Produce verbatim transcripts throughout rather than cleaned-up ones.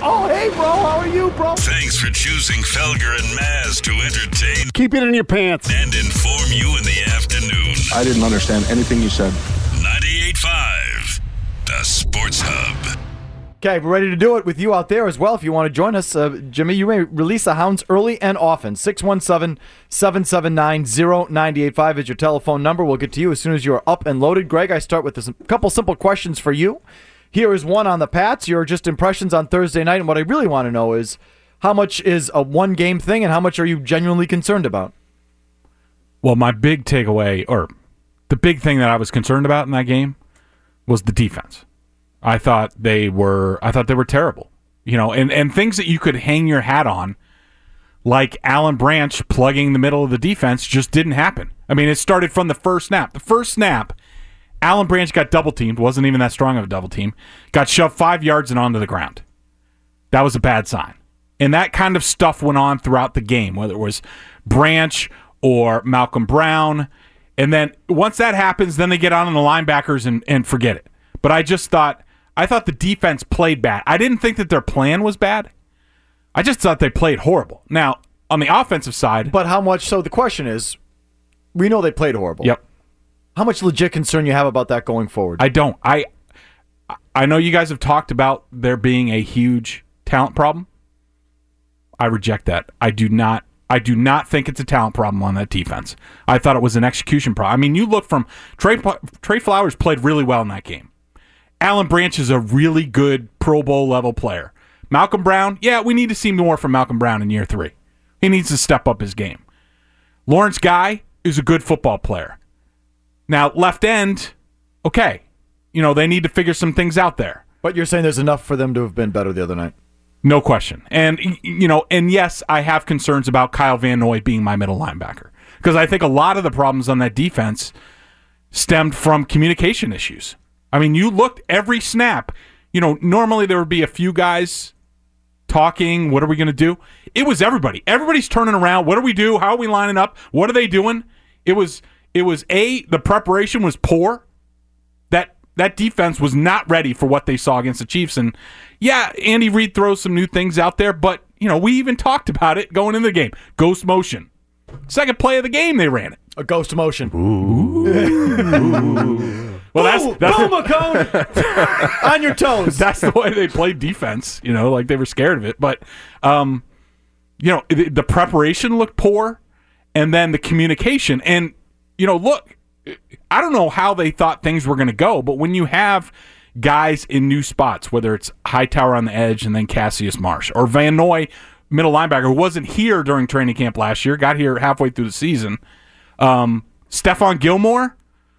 Oh, hey, bro. How are you, bro? Thanks for choosing Felger and Maz to entertain. Keep it in your pants. And inform you in the afternoon. I didn't understand anything you said. ninety-eight point five, the Sports Hub. Okay, we're ready to do it with you out there as well. If you want to join us, uh, Jimmy, you may release the hounds early and often. six one seven, seven seven nine, zero nine eight five is your telephone number. We'll get to you as soon as you're up and loaded. Greg, I start with a couple simple questions for you. Here is one on the Pats. Your just impressions on Thursday night. And what I really want to know is how much is a one-game thing and how much are you genuinely concerned about? Well, my big takeaway, or the big thing that I was concerned about in that game was the defense. I thought they were I thought they were terrible. You know, and, and things that you could hang your hat on, like Alan Branch plugging the middle of the defense, just didn't happen. I mean, it started from the first snap. The first snap, Alan Branch got double-teamed, wasn't even that strong of a double team, got shoved five yards and onto the ground. That was a bad sign. And that kind of stuff went on throughout the game, whether it was Branch or Malcolm Brown. And then once that happens, then they get on the linebackers and, and forget it. But I just thought, I thought the defense played bad. I didn't think that their plan was bad. I just thought they played horrible. Now, on the offensive side... But how much... So the question is, we know they played horrible. Yep. How much legit concern you have about that going forward? I don't. I I know you guys have talked about there being a huge talent problem. I reject that. I do not I do not think it's a talent problem on that defense. I thought it was an execution problem. I mean, you look from... Trey, Trey Flowers played really well in that game. Alan Branch is a really good Pro Bowl level player. Malcolm Brown, yeah, we need to see more from Malcolm Brown in year three. He needs to step up his game. Lawrence Guy is a good football player. Now, left end, okay. You know, they need to figure some things out there. But you're saying there's enough for them to have been better the other night? No question. And, you know, and yes, I have concerns about Kyle Van Noy being my middle linebacker. Because I think a lot of the problems on that defense stemmed from communication issues. I mean, you looked every snap. You know, normally there would be a few guys talking. What are we going to do? It was everybody. Everybody's turning around. What do we do? How are we lining up? What are they doing? It was, it was A, the preparation was poor. That that defense was not ready for what they saw against the Chiefs. And, yeah, Andy Reid throws some new things out there, but, you know, we even talked about it going into the game. Ghost motion. Second play of the game, they ran it. A ghost motion. Ooh. Ooh. Well, that's, that's boom, a cone on your toes. That's the way they played defense, you know, like they were scared of it. But, um, you know, the, the preparation looked poor, and then the communication. And, you know, look, I don't know how they thought things were going to go, but when you have guys in new spots, whether it's Hightower on the edge and then Cassius Marsh, or Van Noy, middle linebacker, who wasn't here during training camp last year, got here halfway through the season, um, Stephon Gilmore,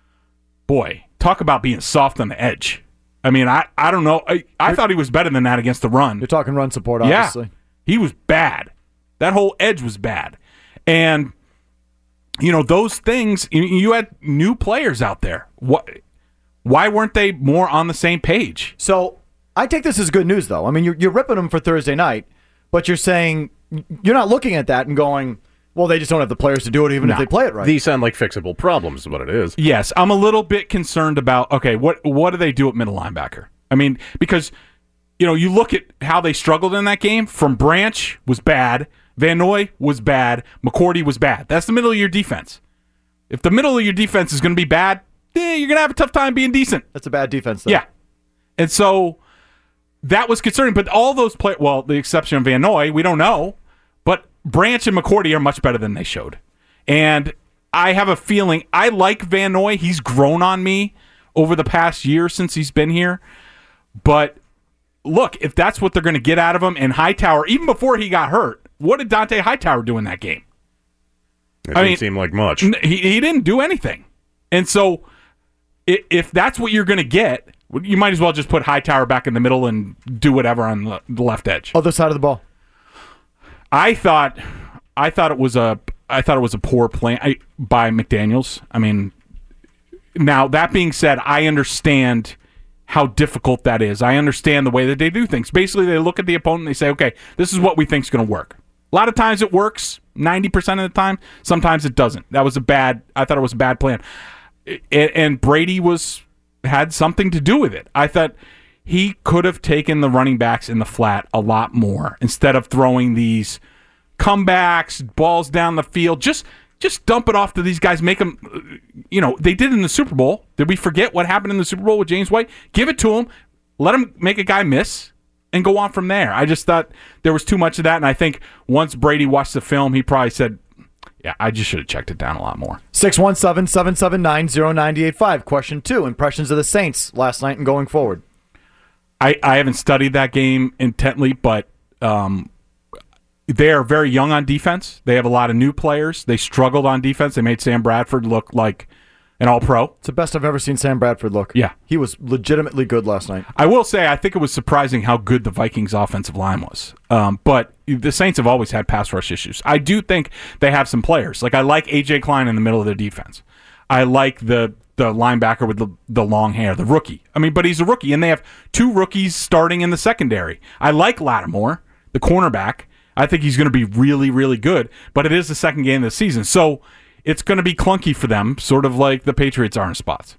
boy, talk about being soft on the edge. I mean, I, I don't know. I, I thought he was better than that against the run. You're talking run support, obviously. Yeah, he was bad. That whole edge was bad. And, you know, those things, you had new players out there. What? Why weren't they more on the same page? So I take this as good news, though. I mean, you're, you're ripping them for Thursday night, but you're saying you're not looking at that and going, well, they just don't have the players to do it even no. if they play it right. These sound like fixable problems is what it is. Yes, I'm a little bit concerned about, okay, what what do they do at middle linebacker? I mean, because, you know, you look at how they struggled in that game. From Branch was bad. Van Noy was bad. McCourty was bad. That's the middle of your defense. If the middle of your defense is going to be bad, eh, you're going to have a tough time being decent. That's a bad defense, though. Yeah. And so that was concerning. But all those players, well, the exception of Van Noy, we don't know. But Branch and McCourty are much better than they showed. And I have a feeling, I like Van Noy. He's grown on me over the past year since he's been here. But look, if that's what they're going to get out of him, and Hightower, even before he got hurt, what did Dante Hightower do in that game? It I didn't mean, seem like much. He, he didn't do anything. And so if that's what you're going to get, you might as well just put Hightower back in the middle and do whatever on the left edge. Other side of the ball. I thought, I thought it was a, I thought it was a poor plan by McDaniels. I mean, now that being said, I understand how difficult that is. I understand the way that they do things. Basically, they look at the opponent and they say, "Okay, this is what we think is going to work." A lot of times it works, ninety percent of the time. Sometimes it doesn't. That was a bad. I thought it was a bad plan, and, and Brady was had something to do with it. I thought he could have taken the running backs in the flat a lot more instead of throwing these comebacks, balls down the field. Just just dump it off to these guys. Make them, you know, they did in the Super Bowl. Did we forget what happened in the Super Bowl with James White? Give it to him. Let him make a guy miss and go on from there. I just thought there was too much of that, and I think once Brady watched the film, he probably said, yeah, I just should have checked it down a lot more. six one seven, seven seven nine, zero nine eight five. Question two, impressions of the Saints last night and going forward. I, I haven't studied that game intently, but um, they are very young on defense. They have a lot of new players. They struggled on defense. They made Sam Bradford look like an all-pro. It's the best I've ever seen Sam Bradford look. Yeah. He was legitimately good last night. I will say, I think it was surprising how good the Vikings' offensive line was. Um, but the Saints have always had pass rush issues. I do think they have some players. Like, I like A J. Klein in the middle of their defense. I like the the linebacker with the, the long hair, the rookie. I mean, but he's a rookie, and they have two rookies starting in the secondary. I like Lattimore, the cornerback. I think he's going to be really, really good, but it is the second game of the season. So it's going to be clunky for them, sort of like the Patriots are in spots.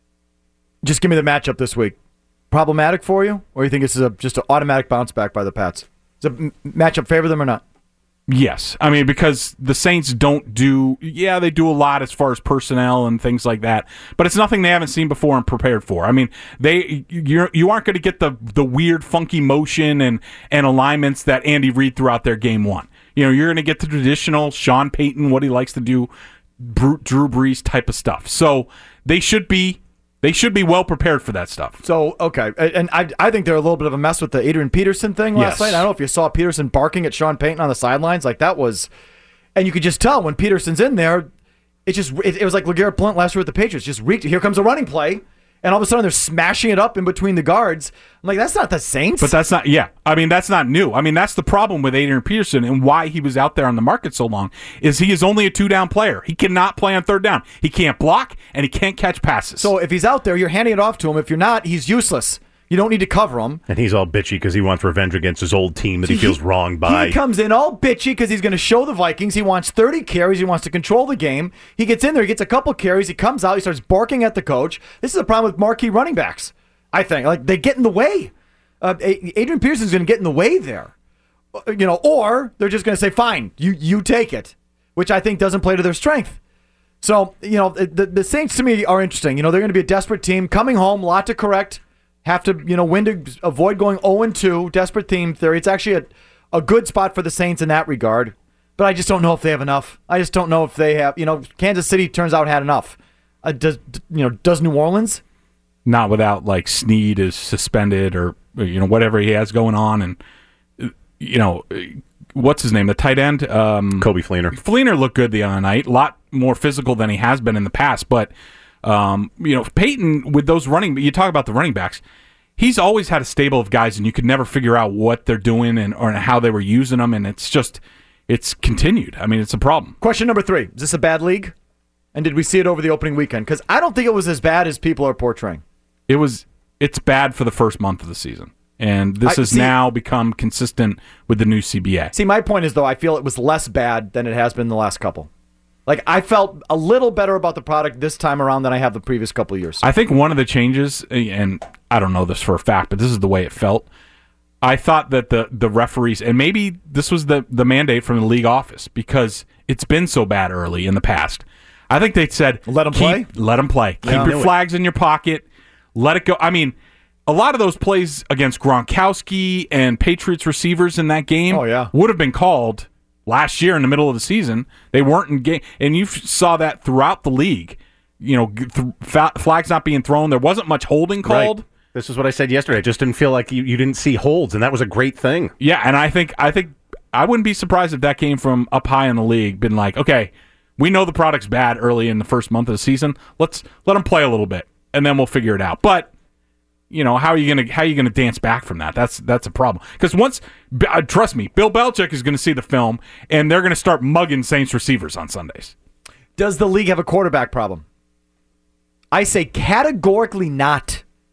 Just give me the matchup this week. Problematic for you, or you think this is a, just an automatic bounce back by the Pats? Does a m- matchup favor them or not? Yes. I mean, because the Saints don't do, yeah, they do a lot as far as personnel and things like that, but it's nothing they haven't seen before and prepared for. I mean, they you're, you aren't going to get the the weird, funky motion and, and alignments that Andy Reid threw out there game one. You know, you're going to get the traditional Sean Payton, what he likes to do, Drew Brees type of stuff. So they should be They should be well prepared for that stuff. So, okay. And I I think they're a little bit of a mess with the Adrian Peterson thing last Yes. night. I don't know if you saw Peterson barking at Sean Payton on the sidelines. Like, that was... And you could just tell when Peterson's in there, it just it, it was like LeGarrette Blount last year with the Patriots. Just reeked. Here comes a running play, and all of a sudden they're smashing it up in between the guards. I'm like, that's not the Saints. But that's not, yeah. I mean, that's not new. I mean, that's the problem with Adrian Peterson and why he was out there on the market so long, is he is only a two-down player. He cannot play on third down. He can't block, and he can't catch passes. So if he's out there, you're handing it off to him. If you're not, he's useless. You don't need to cover him. And he's all bitchy because he wants revenge against his old team that he, he feels wronged by. He comes in all bitchy because he's going to show the Vikings. He wants thirty carries. He wants to control the game. He gets in there. He gets a couple carries. He comes out. He starts barking at the coach. This is a problem with marquee running backs, I think. Like, they get in the way. Uh, Adrian Peterson's going to get in the way there. You know, or they're just going to say, fine, you you take it, which I think doesn't play to their strength. So, you know, the, the Saints to me are interesting. You know, they're going to be a desperate team, coming home, lot to correct. Have to, you know, win to avoid going oh and two, desperate team theory. It's actually a, a good spot for the Saints in that regard. But I just don't know if they have enough. I just don't know if they have, you know, Kansas City turns out had enough. Uh, does, you know, does New Orleans? Not without, like, Snead is suspended or, you know, whatever he has going on. And, you know, what's his name? The tight end? Um, Coby Fleener. Fleener looked good the other night. A lot more physical than he has been in the past. But, um, you know, Peyton, with those running, you talk about the running backs, he's always had a stable of guys, and you could never figure out what they're doing and or how they were using them, and it's just, it's continued. I mean, it's a problem. Question number three. Is this a bad league? And did we see it over the opening weekend? Because I don't think it was as bad as people are portraying. It was, it's bad for the first month of the season. And this I- has see- now become consistent with the new C B A. See, my point is, though, I feel it was less bad than it has been the last couple. Like, I felt a little better about the product this time around than I have the previous couple of years. I think one of the changes, and I don't know this for a fact, but this is the way it felt. I thought that the, the referees, and maybe this was the, the mandate from the league office, because it's been so bad early in the past. I think they said, Let 'em keep- play? Let them play. Keep Yeah. your flags in your pocket. Let it go. I mean, a lot of those plays against Gronkowski and Patriots receivers in that game Oh, yeah. would have been called last year in the middle of the season. They weren't in game, and you f- saw that throughout the league. You know, th- fa- flags not being thrown. There wasn't much holding called. Right. This is what I said yesterday. It just didn't feel like you, you didn't see holds, and that was a great thing. Yeah, and I think I think I wouldn't be surprised if that came from up high in the league. Been like, okay, we know the product's bad early in the first month of the season. Let's let them play a little bit, and then we'll figure it out. But you know, how are you gonna how are you gonna dance back from that? That's that's a problem. Because once, uh, trust me, Bill Belichick is gonna see the film, and they're gonna start mugging Saints receivers on Sundays. Does the league have a quarterback problem? I say categorically not.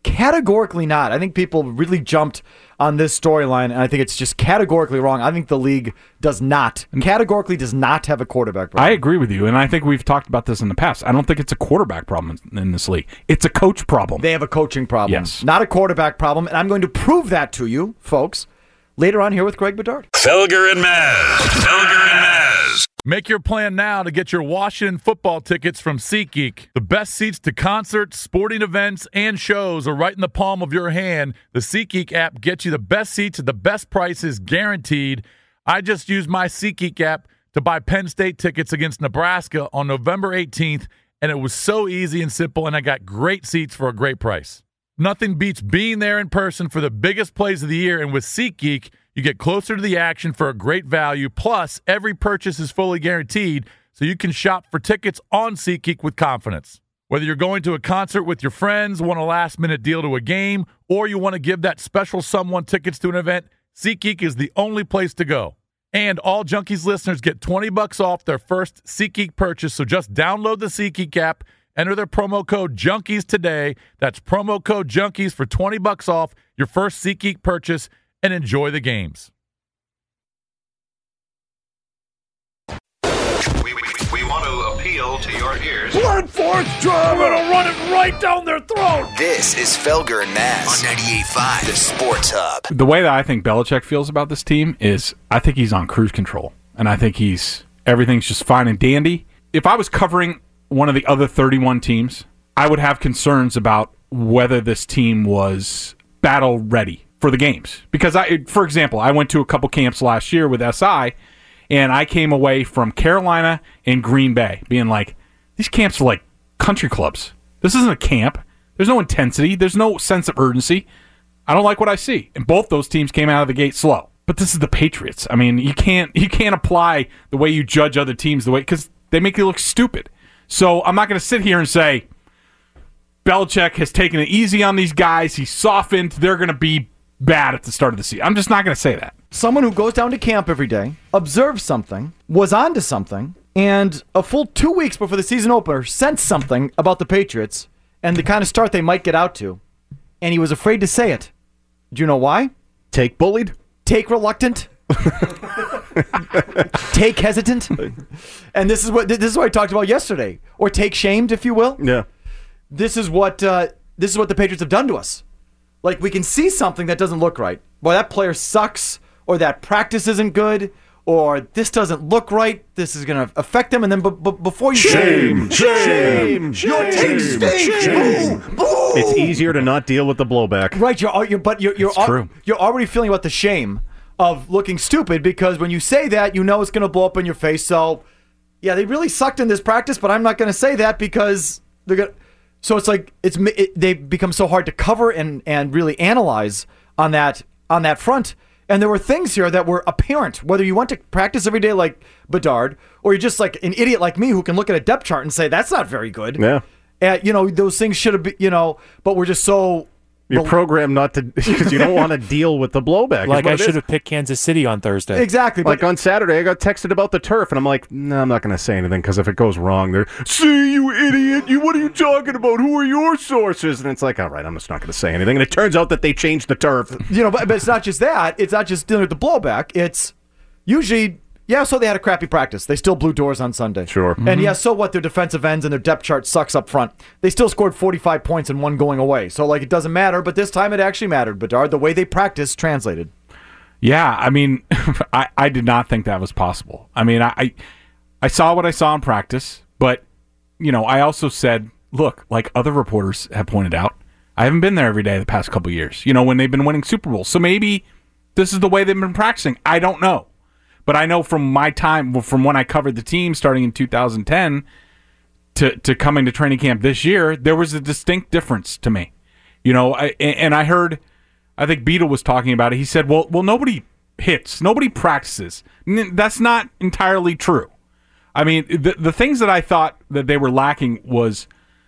Categorically not. I think people really jumped on this storyline, and I think it's just categorically wrong. I think the league does not, categorically does not have a quarterback problem. I agree with you, and I think we've talked about this in the past. I don't think it's a quarterback problem in, in this league. It's a coach problem. They have a coaching problem, Yes. not a quarterback problem, and I'm going to prove that to you, folks, later on here with Greg Bedard. Felger and Maz. Felger and Maz. Make your plan now to get your Washington football tickets from SeatGeek. The best seats to concerts, sporting events, and shows are right in the palm of your hand. The SeatGeek app gets you the best seats at the best prices guaranteed. I just used my SeatGeek app to buy Penn State tickets against Nebraska on November eighteenth, and it was so easy and simple, and I got great seats for a great price. Nothing beats being there in person for the biggest plays of the year, and with SeatGeek, you get closer to the action for a great value. Plus, every purchase is fully guaranteed, so you can shop for tickets on SeatGeek with confidence. Whether you're going to a concert with your friends, want a last-minute deal to a game, or you want to give that special someone tickets to an event, SeatGeek is the only place to go. And all Junkies listeners get twenty bucks off their first SeatGeek purchase, so just download the SeatGeek app, enter their promo code Junkies today. That's promo code Junkies for twenty bucks off your first SeatGeek purchase, and enjoy the games. We, we, we want to appeal to your ears. Blood force drive, I'm gonna run it right down their throat. This is Felger and Maz on ninety-eight point five, the Sports Hub. The way that I think Belichick feels about this team is I think he's on cruise control, and I think he's everything's just fine and dandy. If I was covering one of the other thirty-one teams, I would have concerns about whether this team was battle ready for the games. Because, I, for example, I went to a couple camps last year with S I, and I came away from Carolina and Green Bay being like, these camps are like country clubs. This isn't a camp. There's no intensity. There's no sense of urgency. I don't like what I see. And both those teams came out of the gate slow. But this is the Patriots. I mean, you can't you can't apply the way you judge other teams the way, because they make you look stupid. So I'm not going to sit here and say Belichick has taken it easy on these guys. He's softened. They're going to be bad at the start of the season. I'm just not going to say that. Someone who goes down to camp every day, observes something, was onto something, and a full two weeks before the season opener sensed something about the Patriots and the kind of start they might get out to, and he was afraid to say it. Do you know why? Take bullied? Take reluctant. Take hesitant. And this is what this is what I talked about yesterday. Or take shamed, if you will. Yeah. This is what uh, this is what the Patriots have done to us. Like, we can see something that doesn't look right. Boy, that player sucks, or that practice isn't good, or this doesn't look right. This is going to affect them. And then b- b- before you Shame, shame, shame, your team stinks. Boo, boo. It's easier to not deal with the blowback. Right, you're, you're but you're you're, It's al- true. you're already feeling about the shame of looking stupid, because when you say that, you know it's going to blow up in your face. So, yeah, they really sucked in this practice, but I'm not going to say that because they're going to. So it's like it's it, they become so hard to cover and, and really analyze on that on that front. And there were things here that were apparent, whether you went to practice every day like Bedard, or you're just like an idiot like me who can look at a depth chart and say that's not very good. Yeah. Uh, you know, those things should have been, you know, but we're just so. You're Well- programmed not to, because you don't want to deal with the blowback. is Like what I it is. should have picked Kansas City on Thursday. Exactly. But Like on Saturday, I got texted about the turf, and I'm like, no, I'm not going to say anything, because if it goes wrong, they're, see, you idiot, you, what are you talking about? Who are your sources? And it's like, all right, I'm just not going to say anything. And it turns out that they changed the turf. you know, but, but it's not just that. It's not just dealing with the blowback. It's usually, yeah, so they had a crappy practice. They still blew doors on Sunday. Sure. And yeah, so what? Their defensive ends and their depth chart sucks up front. They still scored forty-five points and one going away. So, like, it doesn't matter. But this time it actually mattered, Bedard. The way they practiced translated. Yeah, I mean, I, I did not think that was possible. I mean, I, I I saw what I saw in practice, but, you know, I also said, look, like other reporters have pointed out, I haven't been there every day the past couple of years, you know, when they've been winning Super Bowls. So maybe this is the way they've been practicing. I don't know. But I know from my time, from when I covered the team starting in two thousand ten to, to coming to training camp this year, there was a distinct difference to me. You know, I, and I heard, I think Beadle was talking about it. He said, well, well, nobody hits, nobody practices. N- That's not entirely true. I mean, the the things that I thought that they were lacking was,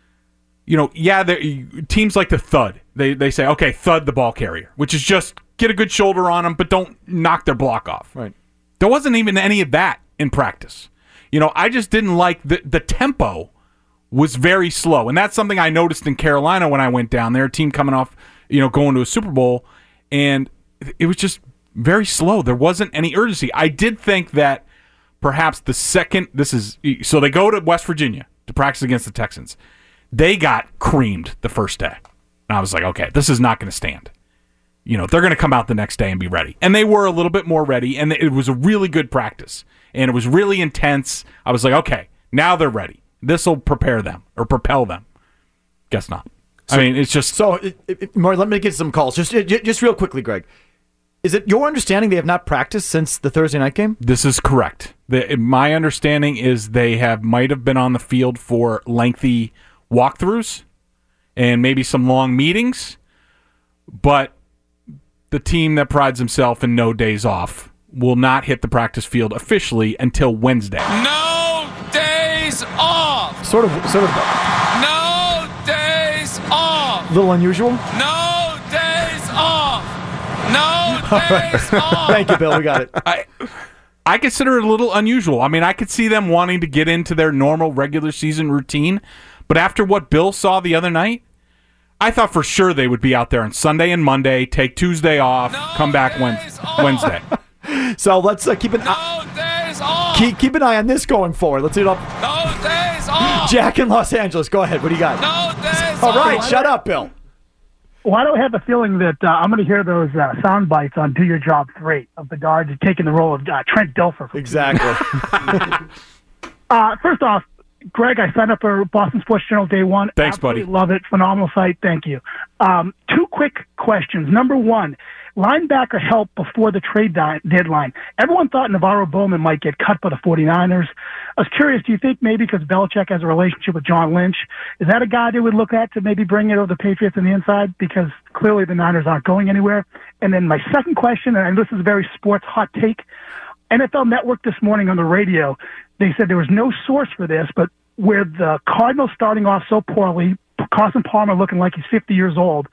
you know, yeah, teams like the thud. They they say, okay, thud the ball carrier, which is just get a good shoulder on them, but don't knock their block off. Right. There wasn't even any of that in practice. You know, I just didn't like the the tempo was very slow. And that's something I noticed in Carolina when I went down there, a team coming off, you know, going to a Super Bowl, and it was just very slow. There wasn't any urgency. I did think that perhaps the second, this is, so they go to West Virginia to practice against the Texans. They got creamed the first day. And I was like, okay, this is not going to stand. You know, they're going to come out the next day and be ready. And they were a little bit more ready, and it was a really good practice. And it was really intense. I was like, okay, now they're ready. This will prepare them or propel them. Guess not. So, I mean, it's just... So, it, it, Marty, let me get some calls. Just, just real quickly, Greg. Is it your understanding they have not practiced since the Thursday night game? This is correct. The, my understanding is they have might have been on the field for lengthy walkthroughs and maybe some long meetings, but the team that prides himself in no days off will not hit the practice field officially until Wednesday. No days off. Sort of, sort of. No days off. A little unusual. No days off. No days off. Thank you, Bill. We got it. I, I consider it a little unusual. I mean, I could see them wanting to get into their normal regular season routine, but after what Bill saw the other night, I thought for sure they would be out there on Sunday and Monday, take Tuesday off, no come back Wednesday. Wednesday. So let's uh, keep an no days off. Keep, keep an eye on this going forward. Let's hit up. No days off. Jack in Los Angeles. Go ahead. What do you got? No days All right, off. shut up, Bill. Well, I don't have a feeling that uh, I'm going to hear those uh, sound bites on Do Your Job three of Bedard taking the role of uh, Trent Dilfer. Exactly. uh, first off, Greg, I signed up for Boston Sports Journal day one. Thanks, Absolutely buddy. Love it. Phenomenal site. Thank you. Um, two quick questions. Number one, linebacker help before the trade di- deadline. Everyone thought Navarro Bowman might get cut by the 49ers. I was curious, do you think maybe because Belichick has a relationship with John Lynch, is that a guy they would look at to maybe bring it over the Patriots on the inside? Because clearly the Niners aren't going anywhere. And then my second question, and this is a very sports hot take, N F L Network this morning on the radio, they said there was no source for this, but where the Cardinals starting off so poorly, Carson Palmer looking like he's fifty years old,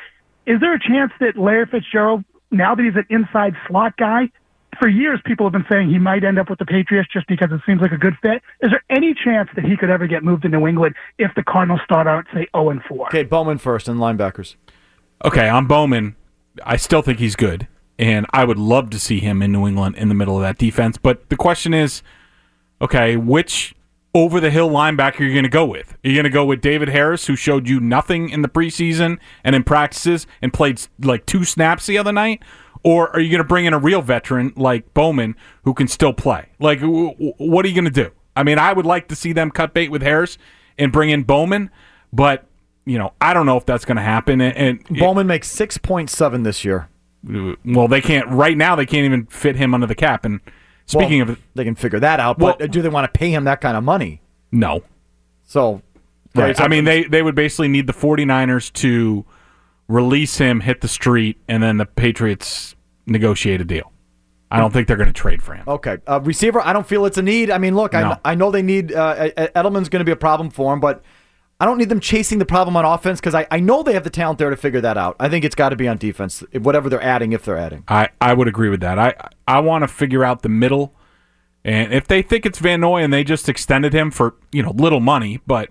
is there a chance that Larry Fitzgerald, now that he's an inside slot guy, for years people have been saying he might end up with the Patriots just because it seems like a good fit. Is there any chance that he could ever get moved to New England if the Cardinals start out, say, oh and four? Okay, Bowman first and linebackers. Okay, on Bowman, I still think he's good, and I would love to see him in New England in the middle of that defense. But the question is, okay, which over-the-hill linebacker are you going to go with? Are you going to go with David Harris, who showed you nothing in the preseason and in practices and played like two snaps the other night? Or are you going to bring in a real veteran like Bowman who can still play? Like, w- w- what are you going to do? I mean, I would like to see them cut bait with Harris and bring in Bowman, but, you know, I don't know if that's going to happen. And, and Bowman it, makes six point seven this year. Well, they can't, right now, they can't even fit him under the cap. And speaking well, of, they can figure that out. Well, but do they want to pay him that kind of money? No. So, right. I mean, they, they would basically need the 49ers to release him, hit the street, and then the Patriots negotiate a deal. I don't think they're going to trade for him. Okay. Uh, receiver, I don't feel it's a need. I mean, look, No. I, I know they need uh, Edelman's going to be a problem for him, but I don't need them chasing the problem on offense because I, I know they have the talent there to figure that out. I think it's got to be on defense, whatever they're adding, if they're adding. I, I would agree with that. I I want to figure out the middle, and if they think it's Van Noy and they just extended him for, you know, little money, but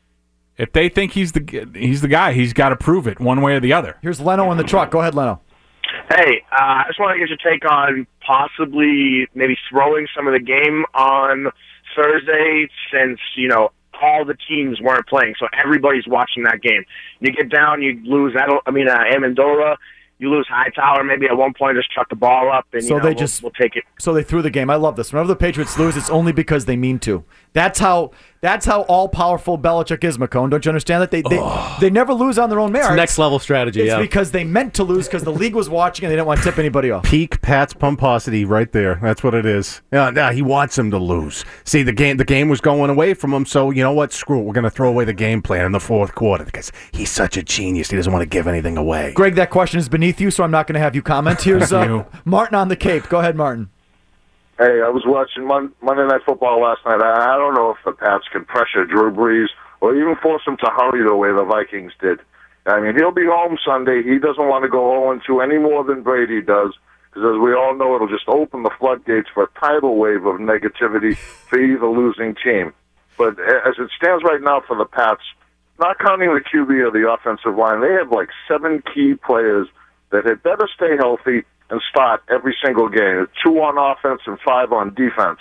if they think he's the he's the guy, he's got to prove it one way or the other. Here's Leno in the truck. Go ahead, Leno. Hey, uh, I just want to get your take on possibly maybe throwing some of the game on Thursday since, you know, all the teams weren't playing, so everybody's watching that game. You get down, you lose, I, don't, I mean, uh, Amendola, you lose Hightower, maybe at one point just chuck the ball up, and, you so know, they we'll, just, we'll take it. So they threw the game. I love this. Whenever the Patriots lose, it's only because they mean to. That's how That's how all-powerful Belichick is, McCone. Don't you understand that? They they, Oh. they never lose on their own merit. It's next level strategy, It's yeah. because they meant to lose because the league was watching and they didn't want to tip anybody off. Peak Pat's pomposity right there. That's what it is. Yeah, nah, he wants him to lose. See, the game the game was going away from him, so you know what? Screw it. We're going to throw away the game plan in the fourth quarter because he's such a genius. He doesn't want to give anything away. Greg, that question is beneath you, so I'm not going to have you comment. Here's uh, Martin on the Cape. Go ahead, Martin. Hey, I was watching Mon- Monday Night Football last night. I I don't know if the Pats can pressure Drew Brees or even force him to hurry the way the Vikings did. I mean, he'll be home Sunday. He doesn't want to go oh and two any more than Brady does because, as we all know, it'll just open the floodgates for a tidal wave of negativity for either losing team. But as it stands right now for the Pats, not counting the Q B or the offensive line, they have like seven key players that had better stay healthy and start every single game. Two on offense and five on defense.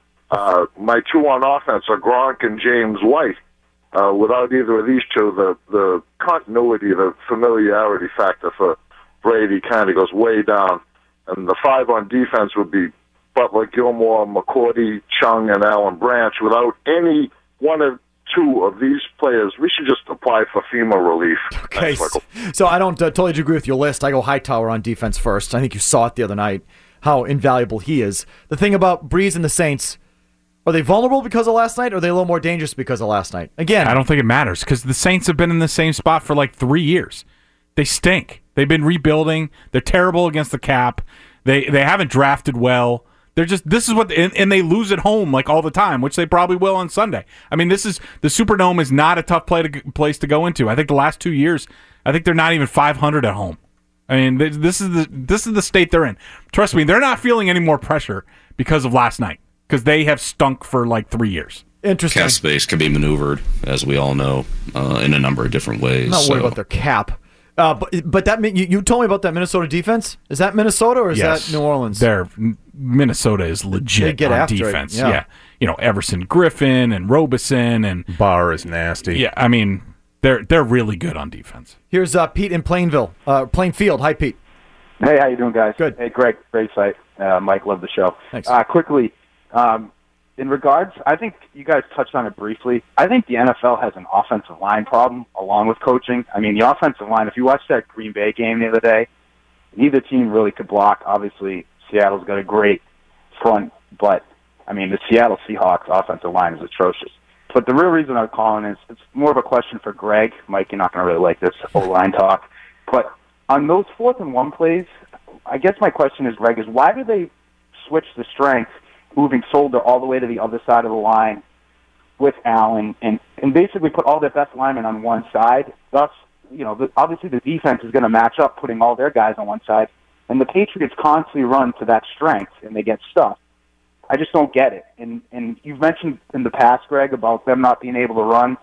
Uh, my two on offense are Gronk and James White. Uh, without either of these two, the, the continuity, the familiarity factor for Brady kind of goes way down. And the five on defense would be Butler, Gilmore, McCourty, Chung, and Alan Branch. Without any one or two of these players, we should just apply for FEMA relief. Okay, so, so I don't uh, totally agree with your list. I go Hightower on defense first. I think you saw it the other night, how invaluable he is. The thing about Breeze and the Saints, are they vulnerable because of last night, or are they a little more dangerous because of last night? Again, I don't think it matters because the Saints have been in the same spot for like three years. They stink. They've been rebuilding. They're terrible against the cap. They they haven't drafted well. They're just this is what and, and they lose at home like all the time, which they probably will on Sunday. I mean, this is the Superdome is not a tough play to, place to go into. I think the last two years, I think they're not even five hundred at home. I mean, this is the this is the state they're in. Trust me, they're not feeling any more pressure because of last night because they have stunk for like three years. Interesting. Cap space can be maneuvered, as we all know, uh, in a number of different ways. I'm not worried so. about their cap. Uh, but but that you, you told me about that Minnesota defense. Is that Minnesota or is yes. that New Orleans? They're, Minnesota is legit they get on after defense. It. Yeah. yeah, you know Everson Griffin and Robeson and Barr is nasty. Yeah, I mean they're they're really good on defense. Here's uh, Pete in Plainville, uh, Plainfield. Hi, Pete. Hey, how you doing, guys? Good. Hey, Greg, great site. Uh, Mike, love the show. Thanks. Uh, quickly, um, in regards, I think you guys touched on it briefly. I think the N F L has an offensive line problem along with coaching. I mean, the offensive line, if you watched that Green Bay game the other day, neither team really could block. Obviously, Seattle's got a great front, but, I mean, the Seattle Seahawks offensive line is atrocious. But the real reason I'm calling is it's more of a question for Greg. Mike, you're not going to really like this O-line talk. But on those fourth and one plays, I guess my question is, Greg, is why do they switch the strength, moving Solder all the way to the other side of the line with Allen, and, and basically put all their best linemen on one side? Thus, you know, the, obviously the defense is going to match up putting all their guys on one side, and the Patriots constantly run to that strength, and they get stuck. I just don't get it. And and you've mentioned in the past, Greg, about them not being able to run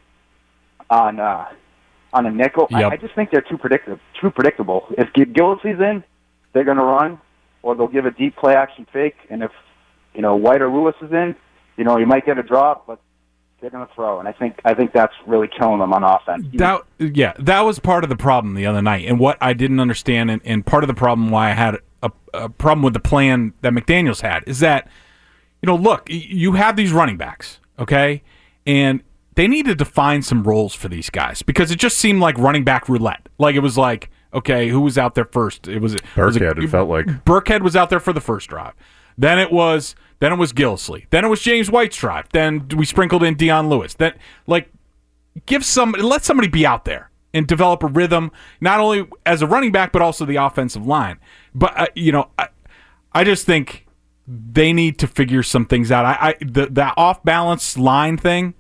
on uh, on a nickel. Yep. I, I just think they're too predictable. Too predictable. If Gillislee's in, they're going to run, or they'll give a deep play action fake. And if you know White or Lewis is in, you know you might get a drop, but they're going to throw. And I think I think that's really killing them on offense. That yeah, that was part of the problem the other night, and what I didn't understand, and, and part of the problem why I had a, a problem with the plan that McDaniels had is that. You know, look, you have these running backs, okay? And they needed to find some roles for these guys because it just seemed like running back roulette. Like, it was like, okay, who was out there first? It was Burkhead, it, it felt like. Burkhead was out there for the first drive. Then it was then it was Gillislee. Then it was James White's drive. Then we sprinkled in Dion Lewis. Then, like, give some, let somebody be out there and develop a rhythm, not only as a running back, but also the offensive line. But, uh, you know, I, I just think... They need to figure some things out. I, I the that off balance line thing.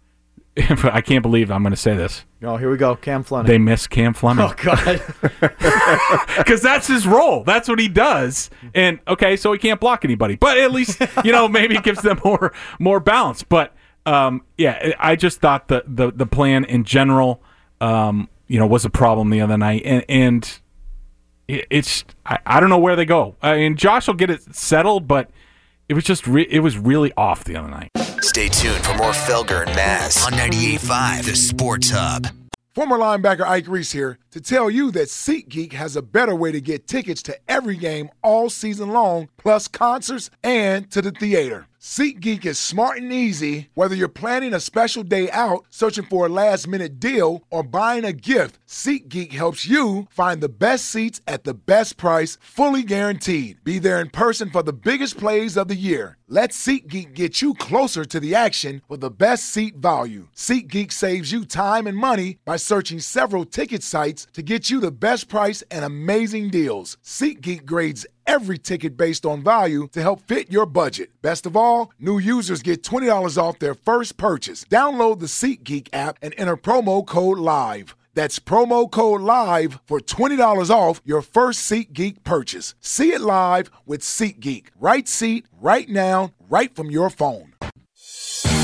I can't believe I'm going to say this. Oh, here we go, Cam Fleming. They miss Cam Fleming. Oh God, because that's his role. That's what he does. And okay, so he can't block anybody, but at least you know maybe it gives them more more balance. But um, yeah, I just thought the the the plan in general, um, you know, was a problem the other night, and and. It's I, I don't know where they go. I mean, Josh will get it settled, but it was just re- it was really off the other night. Stay tuned for more Felger and Mazz on ninety-eight point five, The Sports Hub. Former linebacker Ike Reese here to tell you that SeatGeek has a better way to get tickets to every game all season long, plus concerts and to the theater. SeatGeek is smart and easy. Whether you're planning a special day out, searching for a last-minute deal, or buying a gift, SeatGeek helps you find the best seats at the best price, fully guaranteed. Be there in person for the biggest plays of the year. Let SeatGeek get you closer to the action with the best seat value. SeatGeek saves you time and money by searching several ticket sites to get you the best price and amazing deals. SeatGeek grades every ticket based on value to help fit your budget. Best of all, new users get twenty dollars off their first purchase. Download the SeatGeek app and enter promo code LIVE. That's promo code LIVE for twenty dollars off your first SeatGeek purchase. See it live with SeatGeek. Right seat, right now, right from your phone.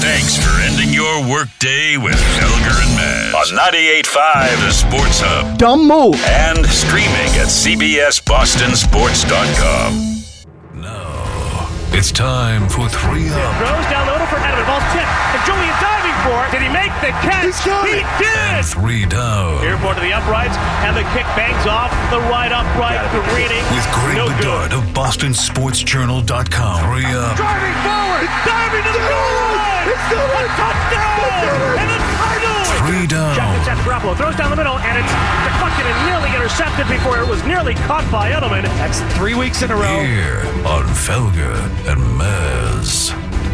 Thanks for ending your workday with Felger and Maz on ninety-eight point five The Sports Hub. Dumb move. And streaming at C B S Boston Sports dot com. Now, it's time for three up. Throws down the middle for Edelman. Ball's tipped. And Julian diving for it. Did he make the catch? He did! And three down. Airborne to the uprights, and the kick bangs off the right upright. The reading. With Greg no Bedard good. of Boston Sports Journal dot com. Three up. Driving forward. Diving to the goal line. It's still a touchdown. And a title. Three down. Jackets at Garoppolo. Throws down the middle, and it's deflected and nearly intercepted before it was nearly caught by Edelman. That's three weeks in a row. Here on Felger and Maz.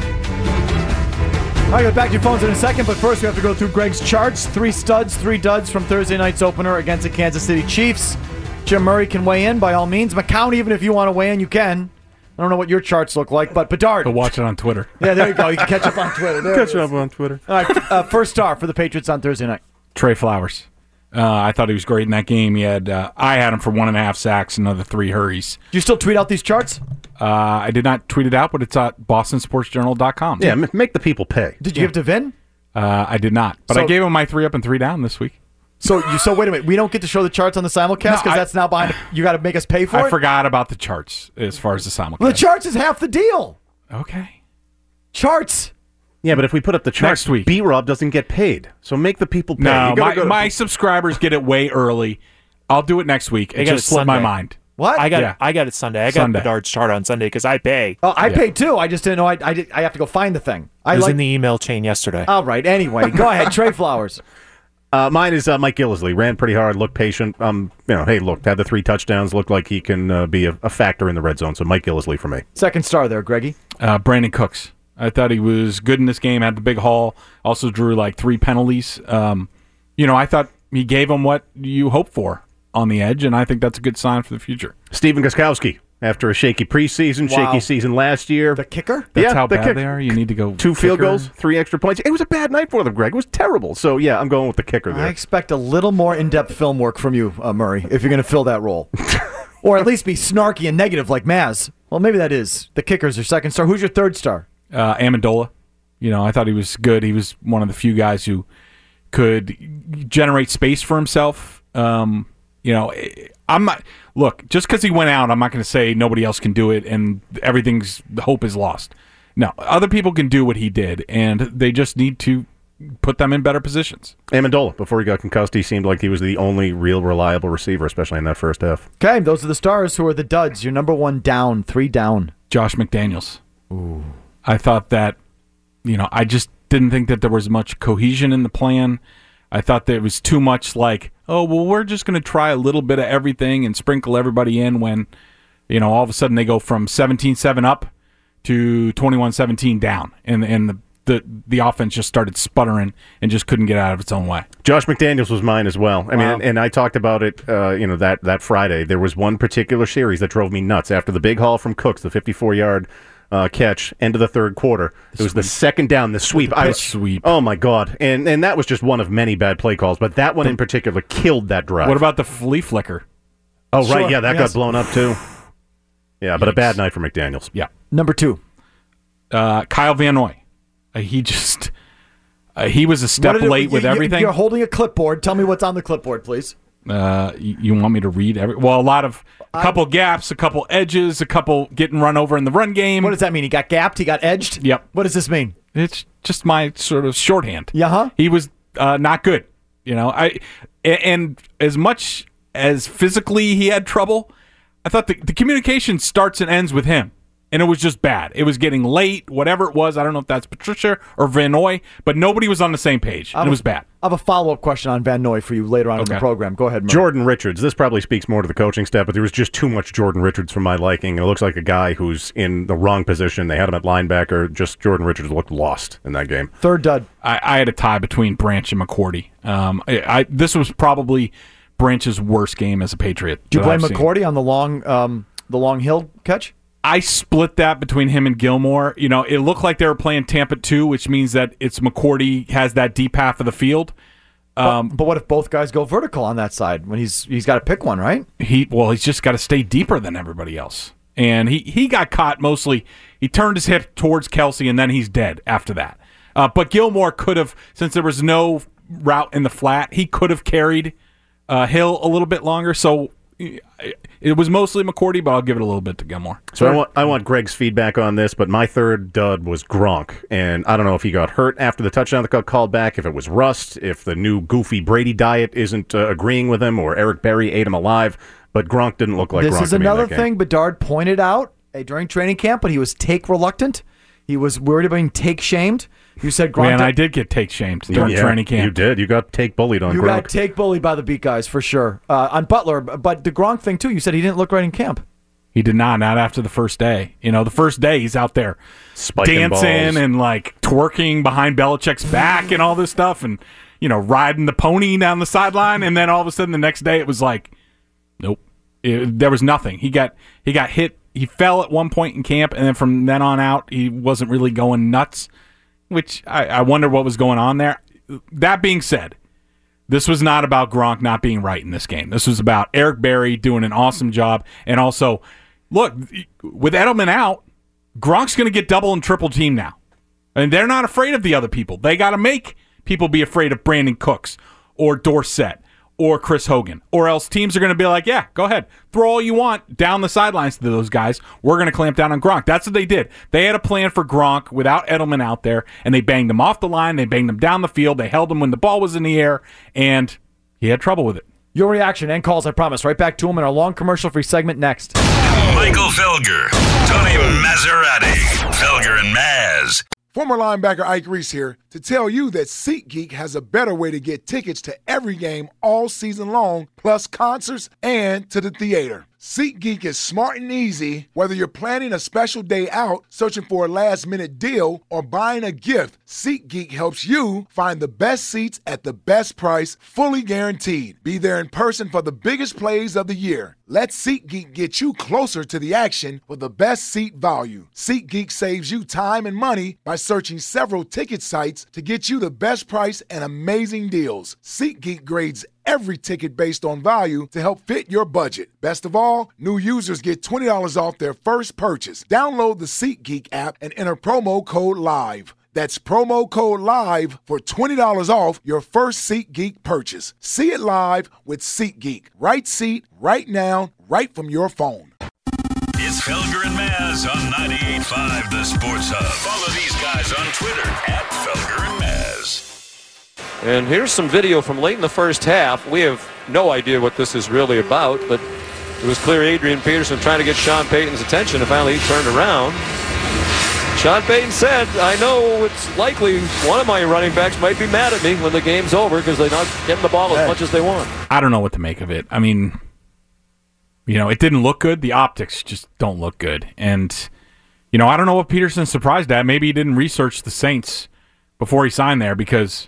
All right, get back to your phones in a second, but first we have to go through Greg's charts. Three studs, three duds from Thursday night's opener against the Kansas City Chiefs. Jim Murray can weigh in by all means. McCown, even if you want to weigh in, you can. I don't know what your charts look like, but Bedard. Go watch it on Twitter. Yeah, there you go. You can catch up on Twitter. There Catch up on Twitter. All right, uh, first star for the Patriots on Thursday night. Trey Flowers. Uh, I thought he was great in that game. He had, uh, I had him for one and a half sacks, another three hurries. Do you still tweet out these charts? Uh, I did not tweet it out, but it's at Boston Sports Journal dot com. Yeah, m- make the people pay. Did you Yeah. give to Vin? Uh, I did not, but So- I gave him my three up and three down this week. So you so wait a minute. We don't get to show the charts on the simulcast because No, I- that's now behind. You got to make us pay for I it. forgot about the charts as far as the simulcast. Well, the charts is half the deal. Okay. Charts. Yeah, but if we put up the charts, Next week. B-Rob doesn't get paid. So make the people pay. No, You gotta my, go to- my subscribers get it way early. I'll do it next week. It got just it slipped my Sunday. mind. What? I got Yeah. I got it Sunday. I got Sunday. Bedard's chart on Sunday because I pay. Oh, I Yeah. paid too. I just didn't know. I I, did, I have to go find the thing. I It was like. in the email chain yesterday. All right. Anyway, go ahead. Trey Flowers. Uh, mine is uh, Mike Gillisley. Ran pretty hard, looked patient. Um, you know, hey, look, had the three touchdowns. Looked like he can uh, be a, a factor in the red zone. So Mike Gillisley for me. Second star there, Greggy. Uh, Brandon Cooks. I thought he was good in this game. Had the big haul. Also drew like three penalties. Um, you know, I thought he gave him what you hope for on the edge, and I think that's a good sign for the future. Stephen Gostkowski. After a shaky preseason, Wow. shaky season last year. The kicker? That's Yeah, how the bad kick- they are. You need to go Two field kicker. goals, three extra points. It was a bad night for them, Greg. It was terrible. So, yeah, I'm going with the kicker I there. expect a little more in-depth film work from you, uh, Murray, if you're going to fill that role, or at least be snarky and negative like Maz. Well, maybe that is the kicker's your second star. Who's your third star? Uh, Amendola. You know, I thought he was good. He was one of the few guys who could generate space for himself. Um, you know, I'm not. Look, just because he went out, I'm not going to say nobody else can do it and everything's hope is lost. No, other people can do what he did, and they just need to put them in better positions. Amendola, before he got concussed, he seemed like he was the only real reliable receiver, especially in that first half. Okay, those are the stars. Who are the duds? Your number one down, three down. Josh McDaniels. Ooh. I thought that, you know, I just didn't think that there was much cohesion in the plan. I thought that it was too much like, oh, well, we're just going to try a little bit of everything and sprinkle everybody in when, you know, all of a sudden they go from seventeen seven up to twenty-one seventeen down. And, and the, the, the offense just started sputtering and just couldn't get out of its own way. Josh McDaniels was mine as well. I mean, Wow. and, and I talked about it, uh, you know, that, that Friday. There was one particular series that drove me nuts. After the big haul from Cooks, the fifty-four-yard uh, catch, end of the third quarter, it was the second down, the sweep. The I was, sweep. Oh, my God. And and that was just one of many bad play calls, but that one in particular killed that drive. What about the flea flicker? Oh, right, Sure, yeah, that yes. got blown up, too. Yeah, but a bad night for McDaniels. Yeah. Number two. Uh, Kyle Van Noy. Uh, he just, uh, he was a step What did it- late with you- you- everything. You're holding a clipboard. Tell me what's on the clipboard, please. Uh, you, you want me to read every? Well, a lot of, a couple gaps, a couple edges, a couple getting run over in the run game. What does that mean? He got gapped? He got edged? Yep. What does this mean? It's just my sort of shorthand. Yeah, huh? He was uh, not good. You know, I a- and as much as physically he had trouble, I thought the, the communication starts and ends with him. And it was just bad. It was getting late, whatever it was. I don't know if that's Patricia or Van Noy, but nobody was on the same page. And it was bad. I have a follow-up question on Van Noy for you later on in the Okay. program. Go ahead, Murray. Jordan Richards. This probably speaks more to the coaching staff, but there was just too much Jordan Richards for my liking. It looks like a guy who's in the wrong position. They had him at linebacker. Just Jordan Richards looked lost in that game. Third dud. I, I had a tie between Branch and McCourty. Um, I, I this was probably Branch's worst game as a Patriot. Do you that blame I've seen. McCourty on the long, um, the long hill catch? I split that between him and Gilmore. You know, it looked like they were playing Tampa two, which means that it's McCourty has that deep half of the field. Um, but, but what if both guys go vertical on that side when he's he's got to pick one, right? he well, he's just got to stay deeper than everybody else. And he, he got caught mostly. He turned his hip towards Kelsey, and then he's dead after that. Uh, but Gilmore could have, since there was no route in the flat, he could have carried uh, Hill a little bit longer. So it was mostly McCourty, but I'll give it a little bit to Gilmore. So I want I want Greg's feedback on this, but my third dud was Gronk, and I don't know if he got hurt after the touchdown that got called back, if it was rust, if the new goofy Brady diet isn't uh, agreeing with him, or Eric Berry ate him alive, but Gronk didn't look like this Gronk is to me in another that thing Bedard pointed out uh, during training camp, but he was take reluctant. He was worried about being take shamed. You said Gronk. Man, I did get take shamed during yeah, training camp. You did. You got take bullied on You Gronk. got take bullied by the beat guys for sure. Uh, on Butler, but the Gronk thing too. You said he didn't look right in camp. He did not. Not after the first day. You know, the first day he's out there Spiking dancing balls. and like twerking behind Belichick's back and all this stuff, and you know, riding the pony down the sideline. And then all of a sudden, the next day, it was like, nope, it, there was nothing. He got he got hit. He fell at one point in camp, and then from then on out, he wasn't really going nuts. Which I, I wonder what was going on there. That being said, this was not about Gronk not being right in this game. This was about Eric Berry doing an awesome job. And also, look, with Edelman out, Gronk's going to get double and triple team now. And they're not afraid of the other people. They got to make people be afraid of Brandon Cooks or Dorsett or Chris Hogan. Or else teams are going to be like, yeah, go ahead. Throw all you want down the sidelines to those guys. We're going to clamp down on Gronk. That's what they did. They had a plan for Gronk without Edelman out there, and they banged him off the line. They banged him down the field. They held him when the ball was in the air, and he had trouble with it. Your reaction and calls, I promise. Right back to him in our long commercial-free segment next. Michael Felger, Tony Maserati, Felger and Maz. Former linebacker Ike Reese here to tell you that SeatGeek has a better way to get tickets to every game all season long, plus concerts and to the theater. SeatGeek is smart and easy. Whether you're planning a special day out, searching for a last-minute deal, or buying a gift, SeatGeek helps you find the best seats at the best price, fully guaranteed. Be there in person for the biggest plays of the year. Let SeatGeek get you closer to the action with the best seat value. SeatGeek saves you time and money by searching several ticket sites to get you the best price and amazing deals. SeatGeek grades every ticket based on value to help fit your budget. Best of all, new users get twenty dollars off their first purchase. Download the SeatGeek app and enter promo code LIVE. That's promo code LIVE for twenty dollars off your first SeatGeek purchase. See it live with SeatGeek. Right seat, right now, right from your phone. It's Felger and Maz on ninety-eight point five The Sports Hub. Follow these guys on Twitter at Felger and Maz. And here's some video from late in the first half. We have no idea what this is really about, but it was clear Adrian Peterson trying to get Sean Payton's attention, and finally he turned around. Sean Payton said, I know it's likely one of my running backs might be mad at me when the game's over because they're not getting the ball as much as they want. I don't know what to make of it. I mean, you know, it didn't look good. The optics just don't look good. And, you know, I don't know what Peterson's surprised at. Maybe he didn't research the Saints before he signed there because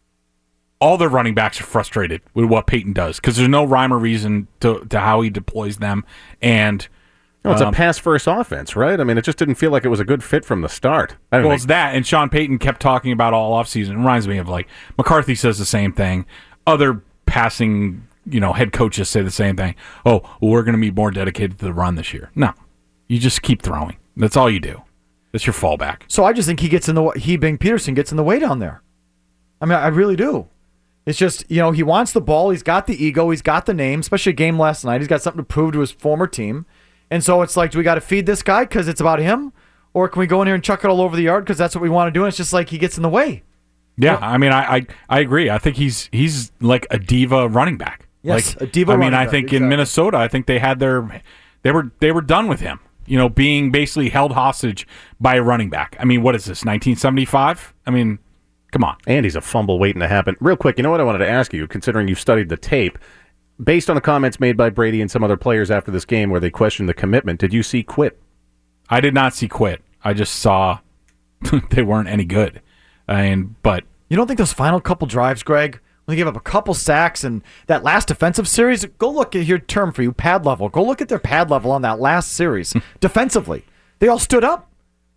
all their running backs are frustrated with what Peyton does because there's no rhyme or reason to, to how he deploys them. And no, it's um, a pass-first offense, right? I mean, it just didn't feel like it was a good fit from the start. I don't well, think. it's that, and Sean Payton kept talking about all offseason. It reminds me of, like, McCarthy says the same thing. Other passing, you know, head coaches say the same thing. Oh, well, we're going to be more dedicated to the run this year. No. You just keep throwing. That's all you do. That's your fallback. So I just think he gets in the he being Peterson gets in the way down there. I mean, I really do. It's just, you know, he wants the ball. He's got the ego. He's got the name, especially a game last night. He's got something to prove to his former team. And so it's like, do we got to feed this guy because it's about him? Or can we go in here and chuck it all over the yard because that's what we want to do? And it's just like he gets in the way. Yeah, I mean, I, I I agree. I think he's he's like a diva running back. Yes, like, a diva I mean, running I back, think exactly. in Minnesota, I think they had their they were they were done with him. You know, being basically held hostage by a running back. I mean, what is this, nineteen seventy-five? I mean, come on. And he's a fumble waiting to happen. Real quick, you know what I wanted to ask you, considering you've studied the tape, based on the comments made by Brady and some other players after this game where they questioned the commitment, did you see quit? I did not see quit. I just saw they weren't any good. And but you don't think those final couple drives, Greg, when they gave up a couple sacks and that last defensive series, go look at your term for you, pad level. Go look at their pad level on that last series defensively. They all stood up.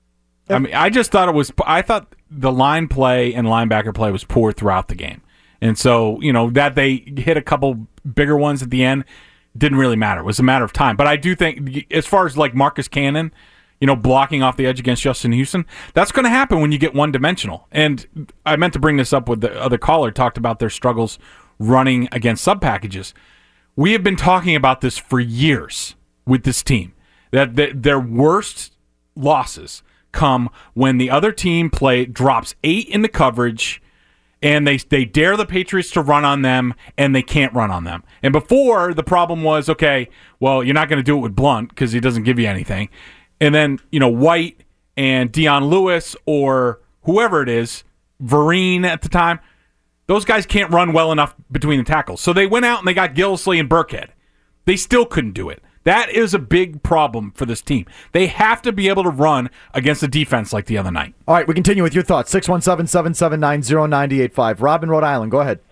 I mean, I just thought it was. I thought the line play and linebacker play was poor throughout the game, and so you know that they hit a couple bigger ones at the end didn't really matter. It was a matter of time. But I do think, as far as like Marcus Cannon, you know, blocking off the edge against Justin Houston. That's going to happen when you get one-dimensional. And I meant to bring this up with the other caller, talked about their struggles running against sub-packages. We have been talking about this for years with this team, that the, their worst losses come when the other team play drops eight into coverage and they they dare the Patriots to run on them, and they can't run on them. And before, the problem was, okay, well, you're not going to do it with Blunt because he doesn't give you anything. And then, you know, White and Dion Lewis or whoever it is, Vereen at the time, those guys can't run well enough between the tackles. So they went out and they got Gillislee and Burkhead. They still couldn't do it. That is a big problem for this team. They have to be able to run against a defense like the other night. All right, we continue with your thoughts. six one seven, seven seven nine, zero nine eight five. Rob in Rhode Island, go ahead.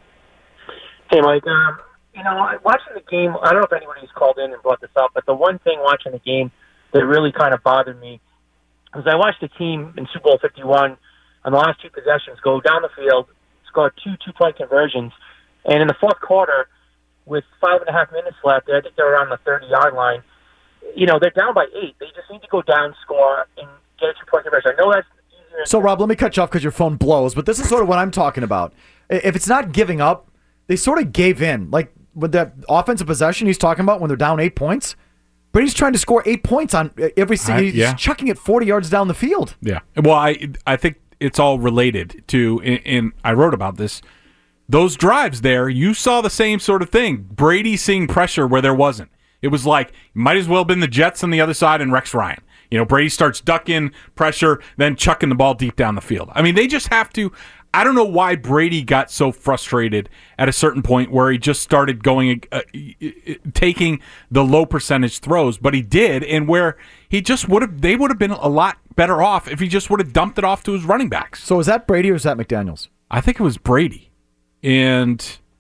Hey, Mike. Um, you know, watching the game, I don't know if anybody's called in and brought this up, but the one thing watching the game that really kind of bothered me was I watched the team in Super Bowl fifty-one on the last two possessions go down the field, score two two-point conversions, and in the fourth quarter, with five and a half minutes left, I think they're around the thirty-yard line. You know, they're down by eight. They just need to go down, score, and get a two-point conversion. I know that's easier. So, Rob, let me cut you off because your phone blows, but this is sort of what I'm talking about. If it's not giving up, they sort of gave in. Like, with that offensive possession he's talking about when they're down eight points, Brady's trying to score eight points on every single. He's yeah. chucking it forty yards down the field. Yeah. Well, I I think it's all related to, and I wrote about this, those drives there, you saw the same sort of thing. Brady seeing pressure where there wasn't. It was like, might as well have been the Jets on the other side and Rex Ryan. You know, Brady starts ducking, pressure, then chucking the ball deep down the field. I mean, they just have to, I don't know why Brady got so frustrated at a certain point where he just started going, uh, taking the low percentage throws, but he did, and where he just would have, they would have been a lot better off if he just would have dumped it off to his running backs. So is that Brady or is that McDaniels? I think it was Brady. And,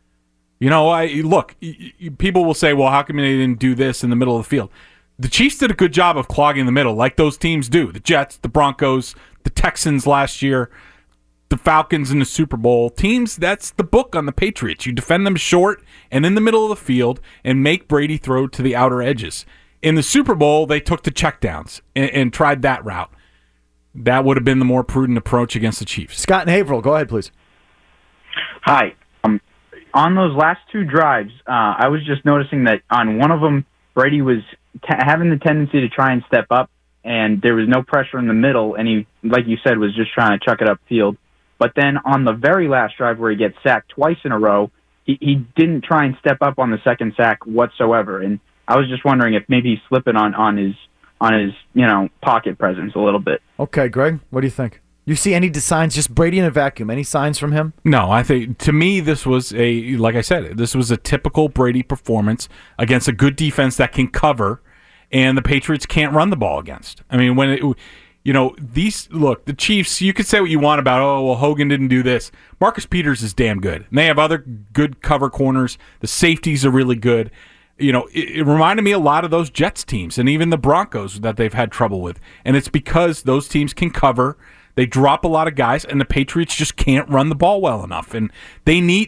you know, I look, people will say, well, how come they didn't do this in the middle of the field? The Chiefs did a good job of clogging the middle, like those teams do. The Jets, the Broncos, the Texans last year, the Falcons in the Super Bowl. Teams, that's the book on the Patriots. You defend them short and in the middle of the field and make Brady throw to the outer edges. In the Super Bowl, they took the checkdowns and, and tried that route. That would have been the more prudent approach against the Chiefs. Scott and Haverhill, go ahead, please. Hi. Um, on those last two drives, uh, I was just noticing that on one of them, Brady was t- having the tendency to try and step up, and there was no pressure in the middle, and he, like you said, was just trying to chuck it upfield. But then on the very last drive where he gets sacked twice in a row, he, he didn't try and step up on the second sack whatsoever. And I was just wondering if maybe he's slipping on, on his on his you know pocket presence a little bit. Okay, Greg, what do you think? You see any signs, just Brady in a vacuum, any signs from him? No, I think, to me, this was a, like I said, this was a typical Brady performance against a good defense that can cover, and the Patriots can't run the ball against. I mean, when it, you know, these, look, the Chiefs, you could say what you want about, oh, well, Hogan didn't do this. Marcus Peters is damn good. And they have other good cover corners. The safeties are really good. You know, it, it reminded me a lot of those Jets teams and even the Broncos that they've had trouble with. And it's because those teams can cover. They drop a lot of guys, and the Patriots just can't run the ball well enough. And they need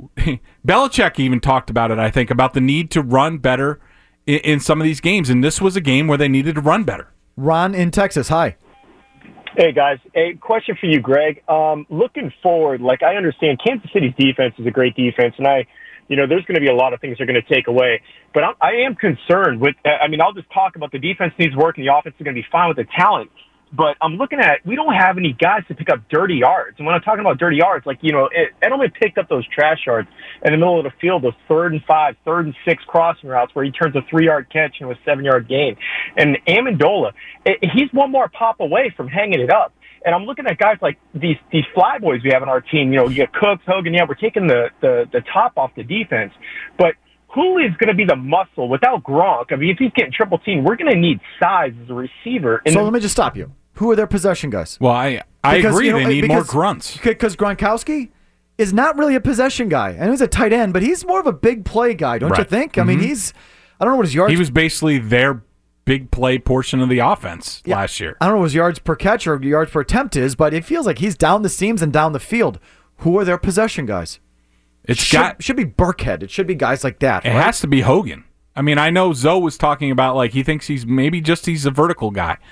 – Belichick even talked about it, I think, about the need to run better in, in some of these games. And this was a game where they needed to run better. Ron in Texas, hi. Hey, guys. A question for you, Greg. Um, looking forward, like I understand Kansas City's defense is a great defense, and I – you know, there's going to be a lot of things they're going to take away. But I'm, I am concerned with – I mean, I'll just talk about the defense needs work, and the offense is going to be fine with the talent. But I'm looking at, we don't have any guys to pick up dirty yards. And when I'm talking about dirty yards, like, you know, Edelman picked up those trash yards in the middle of the field, those third and five, third and six crossing routes where he turns a three-yard catch into a seven-yard gain. And Amendola, he's one more pop away from hanging it up. And I'm looking at guys like these these fly boys we have on our team. You know, you get Cooks, Hogan, yeah, we're taking the, the, the top off the defense. But who is going to be the muscle without Gronk? I mean, if he's getting triple team, we're going to need size as a receiver. So the, let me just stop you. Who are their possession guys? Well, I, I because, agree. You know, they need because, more grunts. Because Gronkowski is not really a possession guy. And he's a tight end, but he's more of a big play guy, don't right. you think? Mm-hmm. I mean, he's, I don't know what his yards... He was basically their big play portion of the offense yeah, last year. I don't know what his yards per catch or yards per attempt is, but it feels like he's down the seams and down the field. Who are their possession guys? It should, got, should be Burkhead. It should be guys like that. It right? has to be Hogan. I mean, I know Zoe was talking about, like, he thinks he's maybe just he's a vertical guy.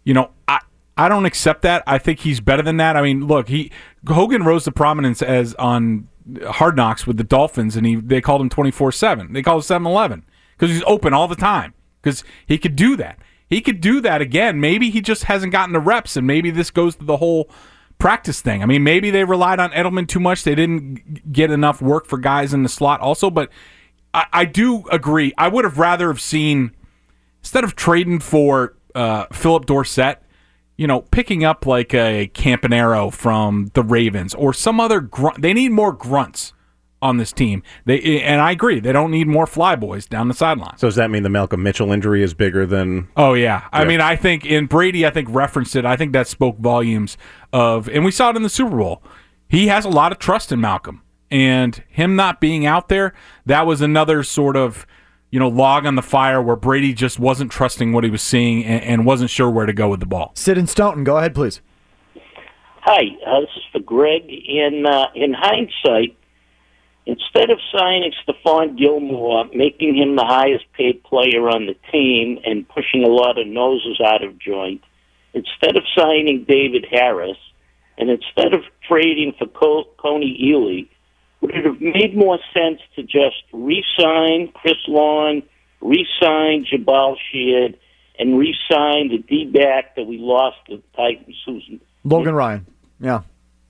You know, I I don't accept that. I think he's better than that. I mean, look, he Hogan rose to prominence as on Hard Knocks with the Dolphins, and he they called him twenty-four seven. They called him seven eleven because he's open all the time because he could do that. He could do that again. Maybe he just hasn't gotten the reps, and maybe this goes to the whole practice thing. I mean, maybe they relied on Edelman too much. They didn't get enough work for guys in the slot also, but I, I do agree. I would have rather have seen, instead of trading for uh, Philip Dorsett, you know, picking up like a Campanaro from the Ravens or some other grunt. They need more grunts on this team. They and I agree, they don't need more flyboys down the sideline. So does that mean the Malcolm Mitchell injury is bigger than? Oh yeah, I yeah. mean, I think in Brady, I think referenced it. I think that spoke volumes of, and we saw it in the Super Bowl. He has a lot of trust in Malcolm, and him not being out there, that was another sort of, you know, log on the fire where Brady just wasn't trusting what he was seeing and, and wasn't sure where to go with the ball. Sid in Stoughton, go ahead, please. Hi, uh, this is for Greg. In uh, in hindsight, instead of signing Stephon Gilmore, making him the highest paid player on the team and pushing a lot of noses out of joint, instead of signing David Harris, and instead of trading for Col- Coney Ely, would it have made more sense to just re-sign Chris Long, re-sign Jabal Sheard, and re-sign the D-back that we lost to the Titans, Susan? Logan Ryan, yeah.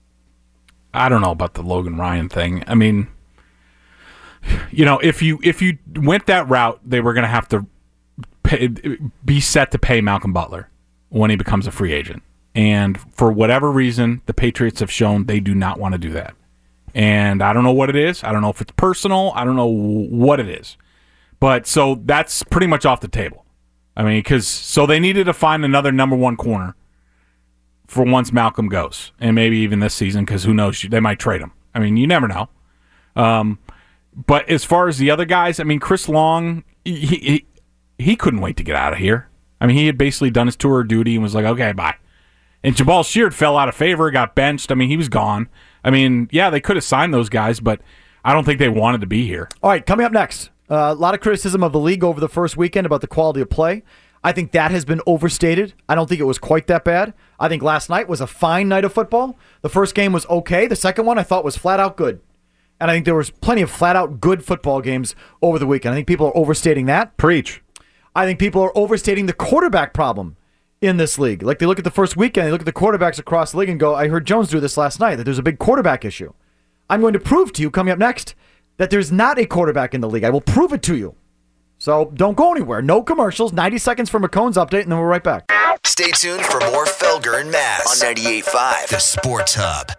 I don't know about the Logan Ryan thing. I mean, you know, if you if you went that route, they were going to have to pay, be set to pay Malcolm Butler when he becomes a free agent. And for whatever reason, the Patriots have shown they do not want to do that. And I don't know what it is. I don't know if it's personal. I don't know what it is. But so that's pretty much off the table. I mean, because so they needed to find another number one corner for once Malcolm goes, and maybe even this season, because who knows, they might trade him. I mean, you never know. Um, but as far as the other guys, I mean, Chris Long, he, he he couldn't wait to get out of here. I mean, he had basically done his tour of duty and was like, okay, bye. And Jabal Sheard fell out of favor, got benched. I mean, he was gone. I mean, yeah, they could have signed those guys, but I don't think they wanted to be here. All right, coming up next, uh, a lot of criticism of the league over the first weekend about the quality of play. I think that has been overstated. I don't think it was quite that bad. I think last night was a fine night of football. The first game was okay. The second one I thought was flat out good. And I think there was plenty of flat out good football games over the weekend. I think people are overstating that. Preach. I think people are overstating the quarterback problem in this league. Like, they look at the first weekend, they look at the quarterbacks across the league and go, I heard Jones do this last night, that there's a big quarterback issue. I'm going to prove to you, coming up next, that there's not a quarterback in the league. I will prove it to you. So don't go anywhere. No commercials. ninety seconds for McCone's update, and then we're right back. Stay tuned for more Felger and Mazz on ninety-eight point five, The Sports Hub.